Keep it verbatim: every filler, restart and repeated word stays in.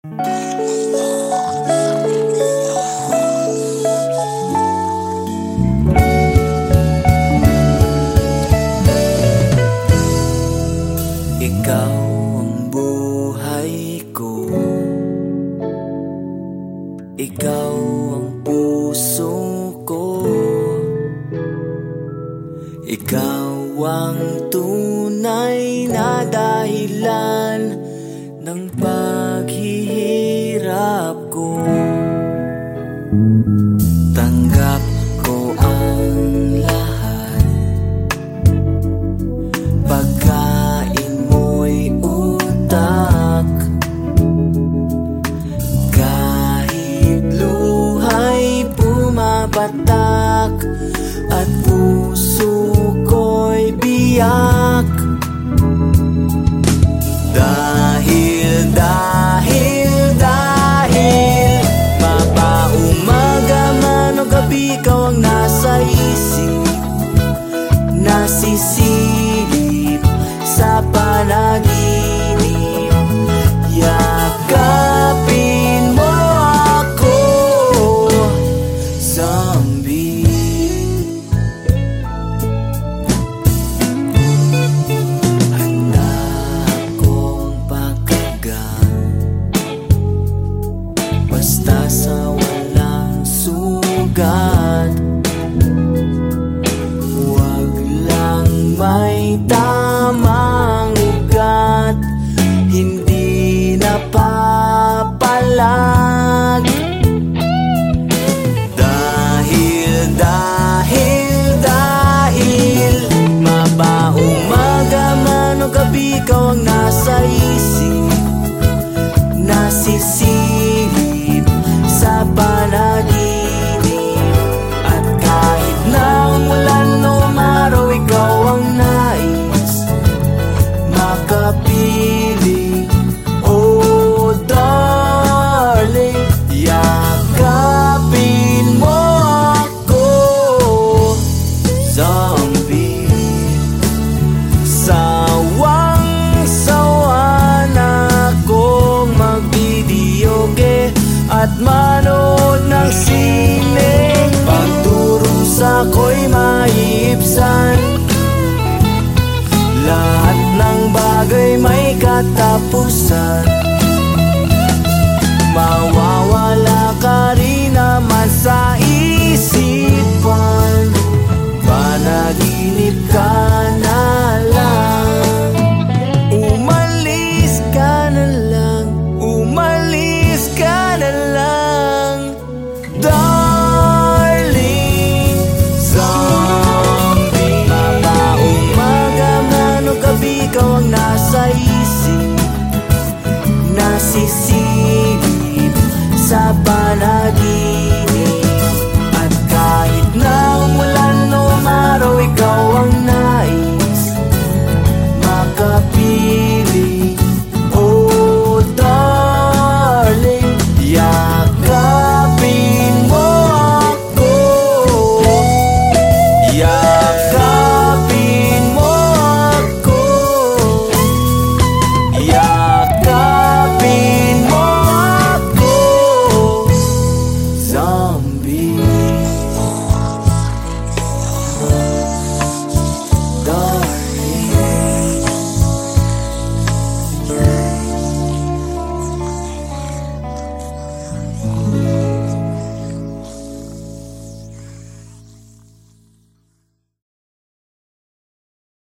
Ikaw ang buhay ko, ikaw ang puso ko, ikaw ang tunay na dahilan ng paghihirap ko. Tanggap ko ang lahat, pagkain mo'y utak, kahit luha'y pumapatak at puso ko'y biyak. Dahil, dahil, dahil mapaumaga man o gabi, ikaw ang nasa isip, nasisilip sa panaginip. Yakapin mo ako, zombie. Handa akong pakagat, basta sa walang sugat. Huwag lang may tamang ugat, hindi napapalag. Dahil, dahil, dahil mapaumaga man o gabi, ikaw ang nasa isip, nasisilip sa panaginip. At kahit na umulan o umaraw, ikaw ang nais makapiling. Oh darling, yakapin mo ako, zombie. Sawang-sawa na akong magbidiyoke at manood ng sine. Pagdurusa ko'y maiibsan, lahat ng bagay may katapusan. Mawawala ka rin naman sa isipan, panaginip ka na lang. Umalis ka na lang, umalis ka na lang, darling, zombie. Mapaumaga man o gabi, ikaw ang nasa isip, nasisilip sa panaginip.